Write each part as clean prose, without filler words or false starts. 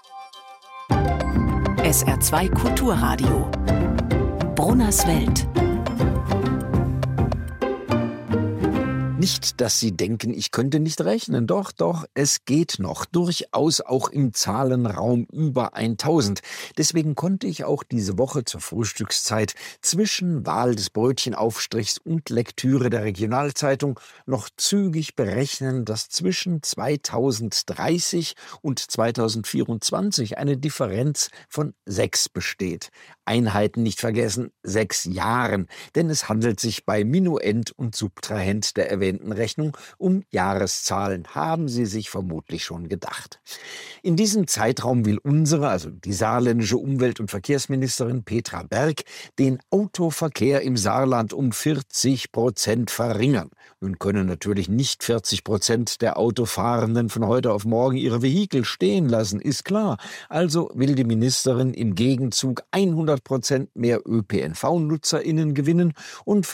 SR2 Kulturradio. Brunners Welt. Nicht, dass Sie denken, ich könnte nicht rechnen. Doch, es geht noch. Durchaus auch im Zahlenraum über 1000. Deswegen konnte ich auch diese Woche zur Frühstückszeit zwischen Wahl des Brötchenaufstrichs und Lektüre der Regionalzeitung noch zügig berechnen, dass zwischen 2030 und 2024 eine Differenz von 6 besteht. Einheiten nicht vergessen, 6 Jahren. Denn es handelt sich bei Minuend und Subtrahent der erwähnten Rechnung um Jahreszahlen, haben Sie sich vermutlich schon gedacht. In diesem Zeitraum will unsere, also die saarländische Umwelt- und Verkehrsministerin Petra Berg, den Autoverkehr im Saarland um 40% verringern. Nun können natürlich nicht 40% der Autofahrenden von heute auf morgen ihre Vehikel stehen lassen, ist klar. Also will die Ministerin im Gegenzug 100% mehr ÖPNV-NutzerInnen gewinnen und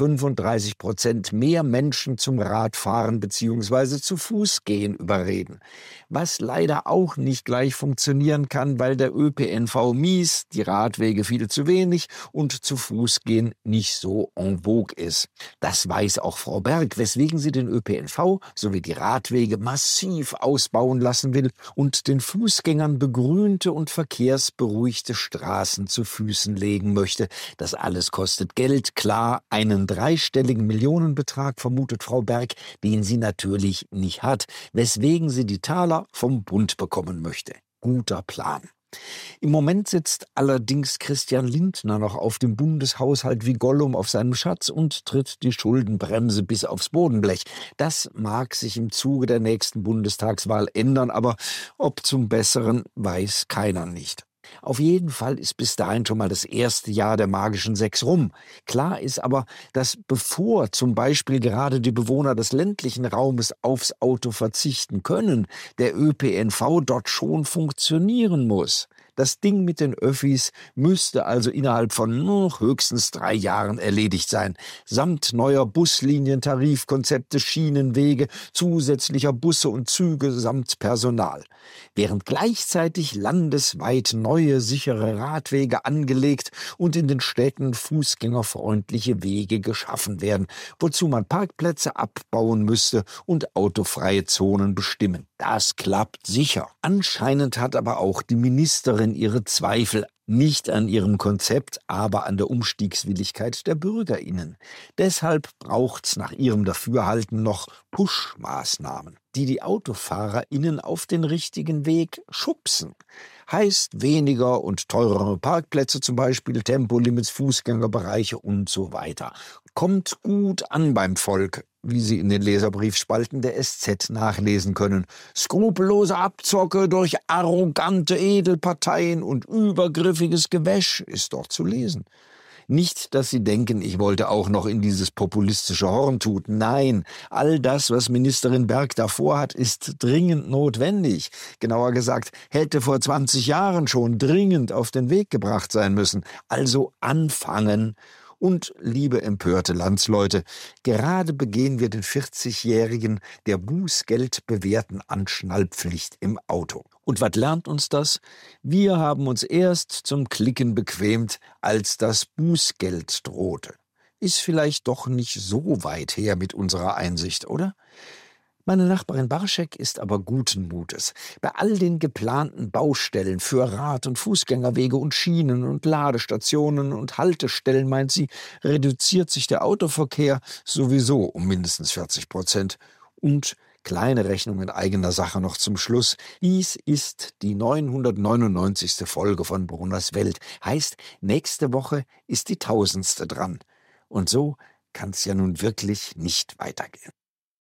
35% mehr Menschen zum Radfahren bzw. zu Fuß gehen überreden. Was leider auch nicht gleich funktionieren kann, weil der ÖPNV mies, die Radwege viel zu wenig und zu Fuß gehen nicht so en vogue ist. Das weiß auch Frau Berg, weswegen sie den ÖPNV sowie die Radwege massiv ausbauen lassen will und den Fußgängern begrünte und verkehrsberuhigte Straßen zu Füßen legen möchte. Das alles kostet Geld, klar, einen dreistelligen Millionenbetrag vermutet Frau Berg, den sie natürlich nicht hat, weswegen sie die Taler vom Bund bekommen möchte. Guter Plan. Im Moment sitzt allerdings Christian Lindner noch auf dem Bundeshaushalt wie Gollum auf seinem Schatz und tritt die Schuldenbremse bis aufs Bodenblech. Das mag sich im Zuge der nächsten Bundestagswahl ändern, aber ob zum Besseren, weiß keiner nicht. Auf jeden Fall ist bis dahin schon mal das erste Jahr der magischen 6 rum. Klar ist aber, dass bevor zum Beispiel gerade die Bewohner des ländlichen Raumes aufs Auto verzichten können, der ÖPNV dort schon funktionieren muss. Das Ding mit den Öffis müsste also innerhalb von höchstens 3 Jahren erledigt sein. Samt neuer Buslinien, Tarifkonzepte, Schienenwege, zusätzlicher Busse und Züge samt Personal. Während gleichzeitig landesweit neue, sichere Radwege angelegt und in den Städten fußgängerfreundliche Wege geschaffen werden, wozu man Parkplätze abbauen müsste und autofreie Zonen bestimmen. Das klappt sicher. Anscheinend hat aber auch die Ministerin ihre Zweifel, nicht an ihrem Konzept, aber an der Umstiegswilligkeit der BürgerInnen. Deshalb braucht's nach ihrem Dafürhalten noch Push-Maßnahmen, die die AutofahrerInnen auf den richtigen Weg schubsen. Heißt weniger und teurere Parkplätze zum Beispiel, Tempolimits, Fußgängerbereiche und so weiter. Kommt gut an beim Volk, wie Sie in den Leserbriefspalten der SZ nachlesen können. Skrupellose Abzocke durch arrogante Edelparteien und übergriffiges Gewäsch ist dort zu lesen. Nicht, dass Sie denken, ich wollte auch noch in dieses populistische Horn tuten. Nein, all das, was Ministerin Berg davor hat, ist dringend notwendig. Genauer gesagt, hätte vor 20 Jahren schon dringend auf den Weg gebracht sein müssen. Also anfangen. Und, liebe empörte Landsleute, gerade begehen wir den 40-Jährigen der Bußgeld bewährten Anschnallpflicht im Auto. Und was lernt uns das? Wir haben uns erst zum Klicken bequemt, als das Bußgeld drohte. Ist vielleicht doch nicht so weit her mit unserer Einsicht, oder? Meine Nachbarin Barschek ist aber guten Mutes. Bei all den geplanten Baustellen für Rad- und Fußgängerwege und Schienen und Ladestationen und Haltestellen, meint sie, reduziert sich der Autoverkehr sowieso um mindestens 40%. Und kleine Rechnung in eigener Sache noch zum Schluss. Dies ist die 999. Folge von Brunners Welt. Heißt, nächste Woche ist die 1000. dran. Und so kann's ja nun wirklich nicht weitergehen.